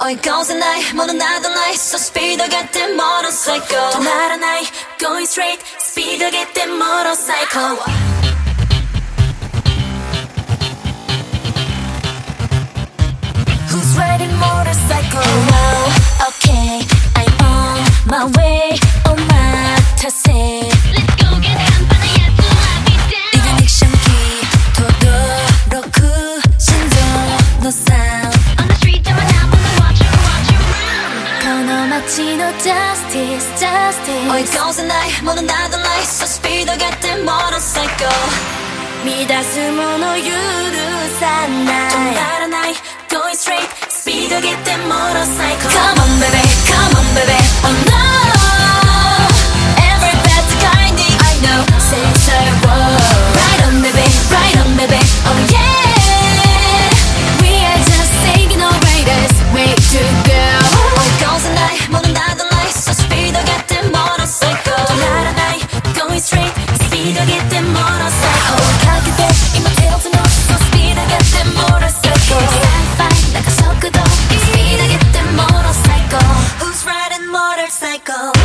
追い越せないものなどない So speed 上げてmotorcycle 止まらない Going straight スピード上げて motorcycle Who's riding motorcycle? Oh, okay, I'm on my way. Oh, my tasse. Let's go get 한판의やつら見て. Ignition key, 도도로ku, 심장の sound. On the street, I'm not gonna watch you around. この街の justice, justice. 追い越せないものなどない So speed 上げて motorcycle. 乱すもの許さない止まらない Going straight スピード上げて motorcycle Come on baby, come on baby Oh no Every bad guy need I know Since I was Right on baby, right on baby Oh yeah We are just taking no riders Way to go 追い越せないものなどない So スピード上げて motorcycle 止まらない Going straight スピード上げて motorcycle 追いかけて今手をつの So スピード上げて motorcycle Sci-fi なんか速度スピード上げて motorcycle Who's riding motorcycle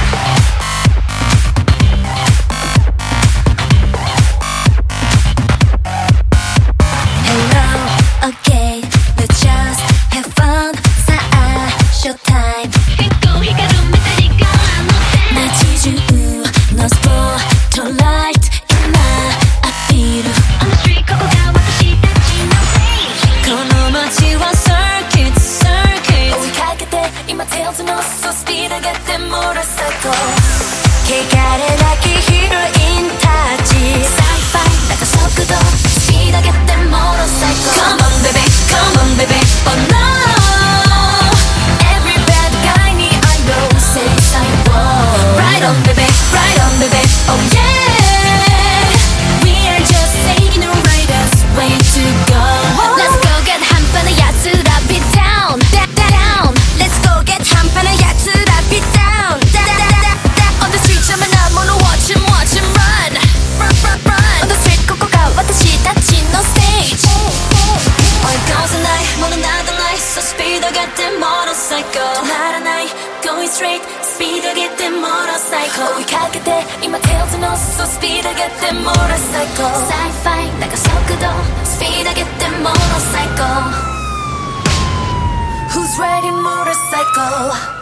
Hello, okay Let's just have fun さあ、showtime 結構光るメタリカの手街中のスポットライト今アピール On the street ここが私たちの stage この街は circuit, circuit 追いかけて今手をつの So speed 上げて motorcycle 汚れなきヒロインたち Sci-fi なんか速度スピード上げて motorcycle Come on baby, come on baby Oh no Every bad guy need I know Since I was Right on baby, right on baby Oh yeah We are just taking a riders way to go Let's go get 한판의やつらbeat down down Let's go get 한판의やつらbeat down On the street I'm not gonna watch him run On the street ここが私たちの stage 追い越せないものなどない So speed 上げて motorcycle 止まらない Going straight スピード上げて motorcycle 追いかけて今手をつの So speed 上げて motorcycle Sci-fi なんか速度スピード上げて motorcycle Who's riding motorcycle